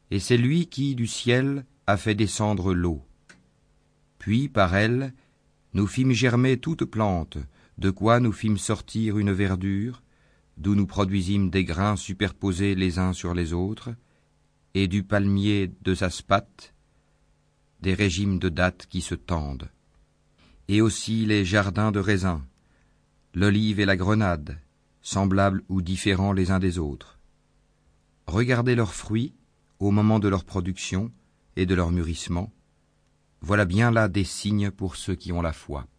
Et c'est lui qui, du ciel, a fait descendre l'eau. Puis, par elle, nous fîmes germer toute plante, de quoi nous fîmes sortir une verdure, d'où nous produisîmes des grains superposés les uns sur les autres, et du palmier de Zaspat, des régimes de dattes qui se tendent, et aussi les jardins de raisins, l'olive et la grenade, semblables ou différents les uns des autres. Regardez leurs fruits au moment de leur production et de leur mûrissement. Voilà bien là des signes pour ceux qui ont la foi.